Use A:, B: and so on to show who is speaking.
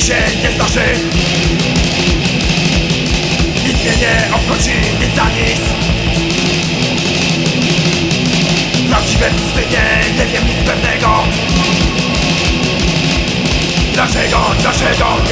A: się nie zdarzy. Nic mnie nie obchodzi, nic za nic. Prawdziwe pustynie, nie wiem nic pewnego. Dlaczego